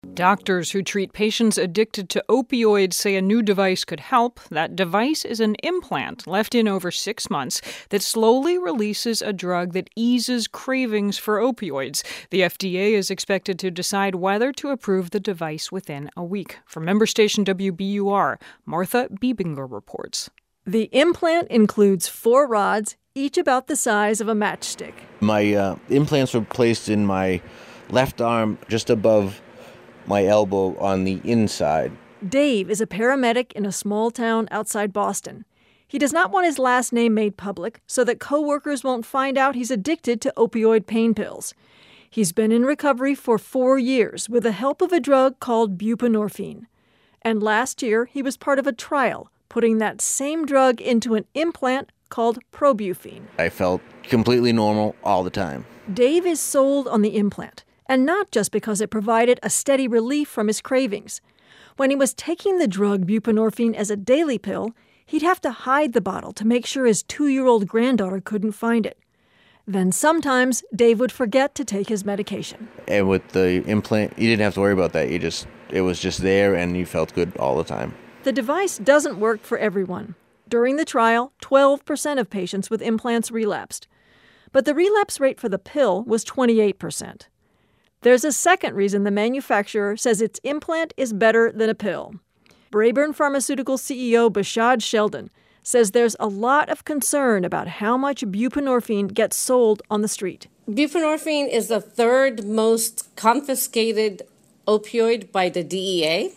Doctors who treat patients addicted to opioids say a new device could help. That device is an implant left in over 6 months that slowly releases a drug that eases cravings for opioids. The FDA is expected to decide whether to approve the device within a week. From member station WBUR, Martha Biebinger reports. The implant includes 4 rods, each about the size of a matchstick. My implants were placed in my left arm just above my elbow on the inside. Dave is a paramedic in a small town outside Boston. He does not want his last name made public so that coworkers won't find out he's addicted to opioid pain pills. He's been in recovery for 4 years with the help of a drug called buprenorphine. And last year, he was part of a trial putting that same drug into an implant called Probufene. I felt completely normal all the time. Dave is sold on the implant. And not just because it provided a steady relief from his cravings. When he was taking the drug buprenorphine as a daily pill, he'd have to hide the bottle to make sure his 2-year-old granddaughter couldn't find it. Then sometimes Dave would forget to take his medication. And with the implant, you didn't have to worry about that. It was just there and you felt good all the time. The device doesn't work for everyone. During the trial, 12% of patients with implants relapsed. But the relapse rate for the pill was 28%. There's a second reason the manufacturer says its implant is better than a pill. Braeburn Pharmaceutical CEO Behshad Sheldon says there's a lot of concern about how much buprenorphine gets sold on the street. Buprenorphine is the 3rd most confiscated opioid by the DEA,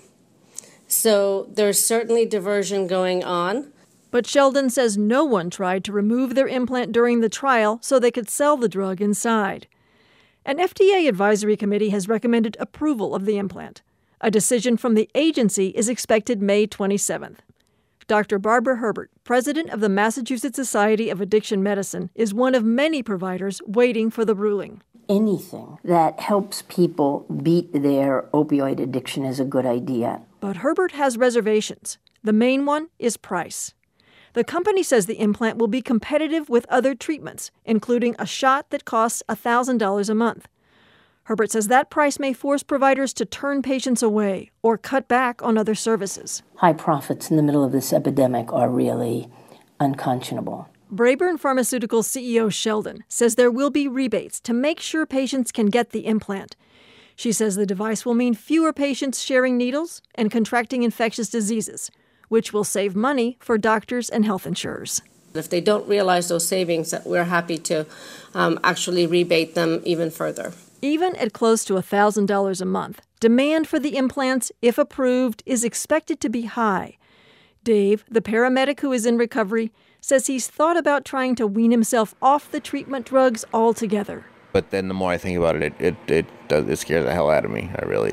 so there's certainly diversion going on. But Sheldon says no one tried to remove their implant during the trial so they could sell the drug inside. An FDA advisory committee has recommended approval of the implant. A decision from the agency is expected May 27th. Dr. Barbara Herbert, president of the Massachusetts Society of Addiction Medicine, is one of many providers waiting for the ruling. Anything that helps people beat their opioid addiction is a good idea. But Herbert has reservations. The main one is price. The company says the implant will be competitive with other treatments, including a shot that costs $1,000 a month. Herbert says that price may force providers to turn patients away or cut back on other services. High profits in the middle of this epidemic are really unconscionable. Braeburn Pharmaceutical CEO Sheldon says there will be rebates to make sure patients can get the implant. She says the device will mean fewer patients sharing needles and contracting infectious diseases, which will save money for doctors and health insurers. If they don't realize those savings, we're happy to actually rebate them even further. Even at close to $1,000 a month, demand for the implants, if approved, is expected to be high. Dave, the paramedic who is in recovery, says he's thought about trying to wean himself off the treatment drugs altogether. But then the more I think about it, it scares the hell out of me. I really,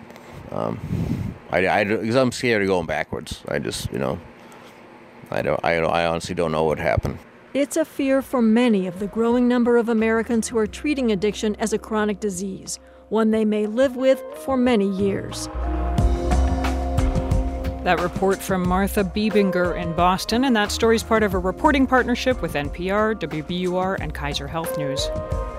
because I'm scared of going backwards. I just, I honestly don't know what happened. It's a fear for many of the growing number of Americans who are treating addiction as a chronic disease, one they may live with for many years. That report from Martha Biebinger in Boston, and that story's part of a reporting partnership with NPR, WBUR, and Kaiser Health News.